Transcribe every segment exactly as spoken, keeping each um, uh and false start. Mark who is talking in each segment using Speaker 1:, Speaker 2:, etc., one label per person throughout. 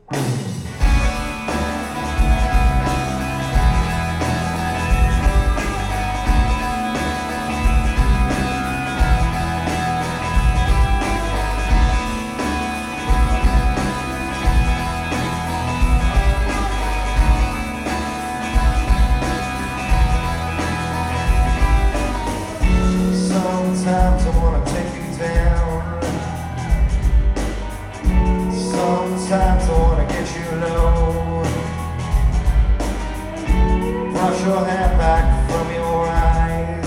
Speaker 1: Sometimes I wanna take you down. Sometimes I wanna get you low. Brush your hair back from your eyes.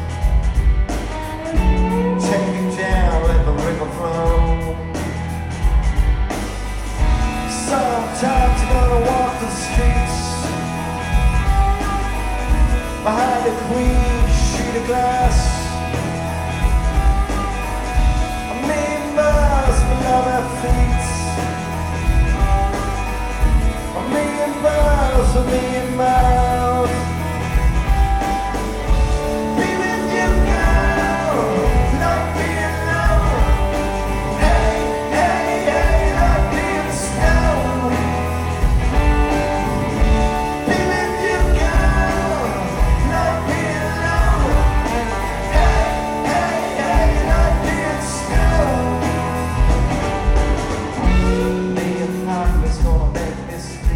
Speaker 1: Take you down, let the river flow. Sometimes you're gonna walk the streets behind a queen sheet of glass. A million miles, a million miles. Be with you now, not be alone. Hey, hey, hey, not be in snow. Be with you now, not be alone. Hey, hey, hey, not be in snow. Gonna make this